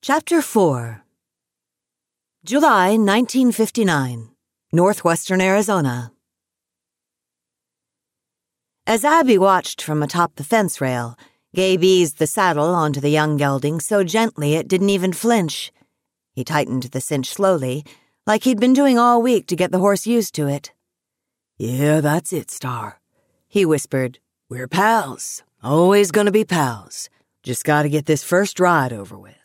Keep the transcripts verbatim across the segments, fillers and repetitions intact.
Chapter four. July nineteen fifty-nine, northwestern Arizona. As Abby watched from atop the fence rail, Gabe eased the saddle onto the young gelding so gently it didn't even flinch. He tightened the cinch slowly, like he'd been doing all week to get the horse used to it. "Yeah, that's it, Star," he whispered. "We're pals. Always gonna be pals. Just gotta get this first ride over with."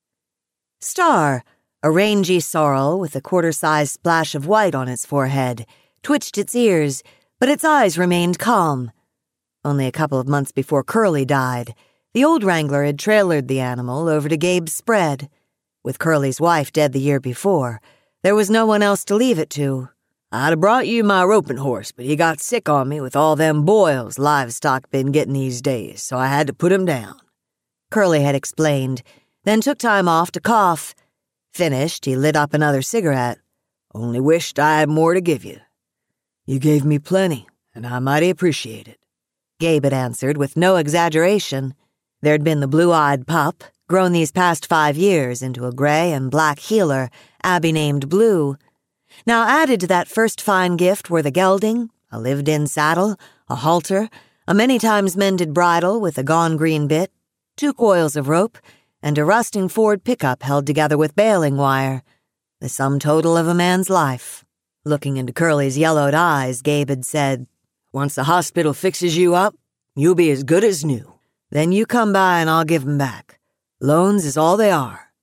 Star, a rangy sorrel with a quarter-sized splash of white on its forehead, twitched its ears, but its eyes remained calm. Only a couple of months before Curly died, the old wrangler had trailered the animal over to Gabe's spread. With Curly's wife dead the year before, there was no one else to leave it to. "I'd have brought you my roping horse, but he got sick on me with all them boils livestock been getting these days, so I had to put him down," Curly had explained, then took time off to cough. Finished, he lit up another cigarette. "Only wished I had more to give you." "You gave me plenty, and I mighty appreciate it," Gabe had answered with no exaggeration. There'd been the blue-eyed pup, grown these past five years into a gray and black heeler Abby named Blue. Now added to that first fine gift were the gelding, a lived-in saddle, a halter, a many times mended bridle with a gone green bit, two coils of rope, and a rusting Ford pickup held together with baling wire. The sum total of a man's life. Looking into Curly's yellowed eyes, Gabe had said, "Once the hospital fixes you up, you'll be as good as new. Then you come by and I'll give 'em back. Loans is all they are."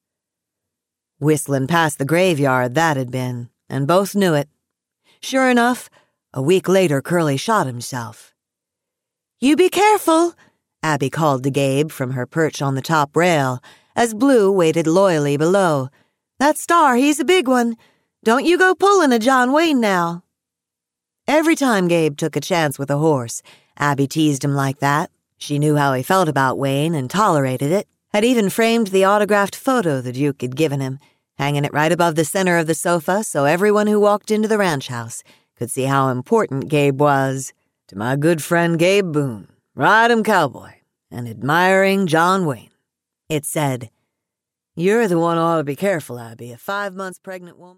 Whistling past the graveyard, that had been, and both knew it. Sure enough, a week later Curly shot himself. "You be careful," Abby called to Gabe from her perch on the top rail, as Blue waited loyally below. "That Star, he's a big one. Don't you go pulling a John Wayne now." Every time Gabe took a chance with a horse, Abby teased him like that. She knew how he felt about Wayne and tolerated it, had even framed the autographed photo the Duke had given him, hanging it right above the center of the sofa so everyone who walked into the ranch house could see how important Gabe was. "To my good friend Gabe Boone, Ride 'em cowboy, and admiring John Wayne," it said. "You're the one who ought to be careful, Abby, a five months pregnant woman."